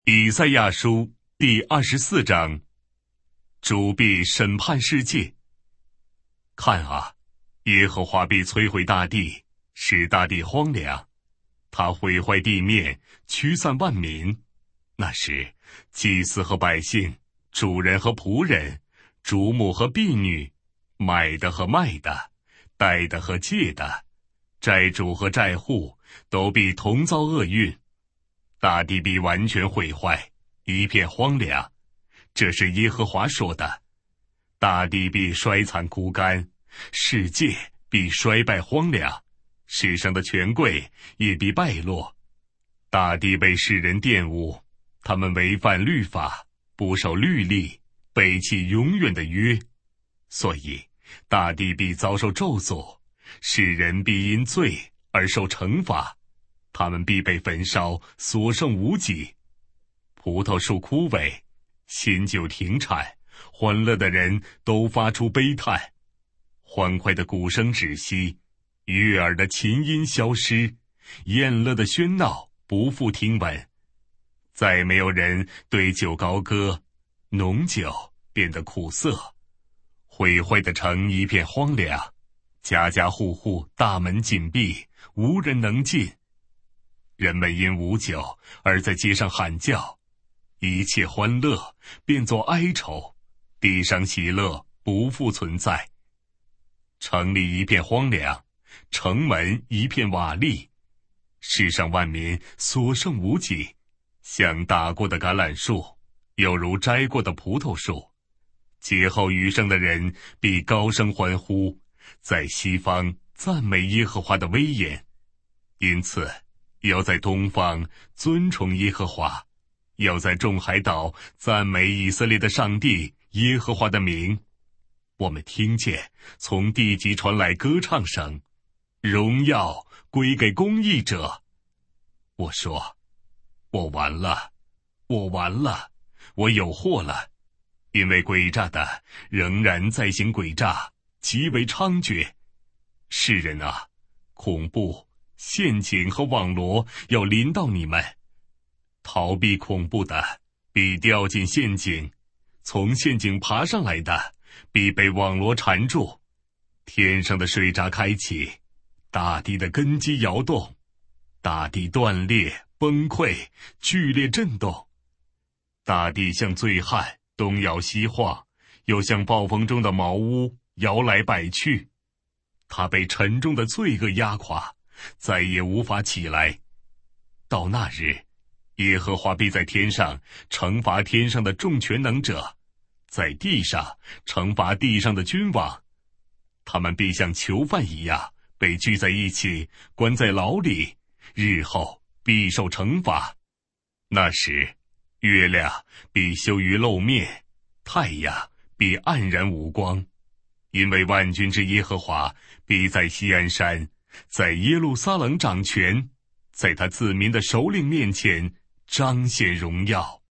以赛亚书第24章，主必审判世界。看啊，耶和华必摧毁大地，使大地荒凉，他毁坏地面，驱散万民。那时，祭司和百姓，主人和仆人，主母和婢女，买的和卖的，贷的和借的，债主和债户，都必同遭厄运。大地必完全毁坏，一片荒凉，这是耶和华说的。大地必衰残枯干，世界必衰败荒凉，世上的权贵也必败落。大地被世人玷污，他们违反律法，不守律例，背弃永远的约。所以大地必遭受咒诅，世人必因罪而受惩罚，他们必被焚烧，所剩无几。葡萄树枯萎，新酒停产，欢乐的人都发出悲叹，欢快的鼓声止息，悦耳的琴音消失，宴乐的喧闹不复听闻。再没有人对酒高歌，浓酒变得苦涩。毁坏的城一片荒凉，家家户户大门紧闭，无人能进。人们因无酒而在街上喊叫，一切欢乐变作哀愁，地上喜乐不复存在。城里一片荒凉，城门一片瓦砾，世上万民所剩无几，像打过的橄榄树，又如摘过的葡萄树。劫后余生的人必高声欢呼，在西方赞美耶和华的威严。因此要在东方尊崇耶和华，要在众海岛赞美以色列的上帝耶和华的名。我们听见从地极传来歌唱声，荣耀归给公义者。我说，我完了，我完了，我有祸了，因为诡诈的仍然在行诡诈，极为猖獗。世人啊，恐怖、陷阱和网罗要临到你们。逃避恐怖的必掉进陷阱，从陷阱爬上来的必被网罗缠住。天上的水闸开启，大地的根基摇动，大地断裂崩溃，剧烈震动。大地像醉汉东摇西晃，又像暴风中的茅屋摇来摆去。它被沉重的罪恶压垮，再也无法起来。到那日，耶和华必在天上惩罚天上的众全能者，在地上惩罚地上的君王。他们必像囚犯一样被聚在一起，关在牢里，日后必受惩罚。那时，月亮必羞于露面，太阳必黯然无光，因为万军之耶和华必在锡安山，在耶路撒冷掌权，在他子民的首领面前彰显荣耀。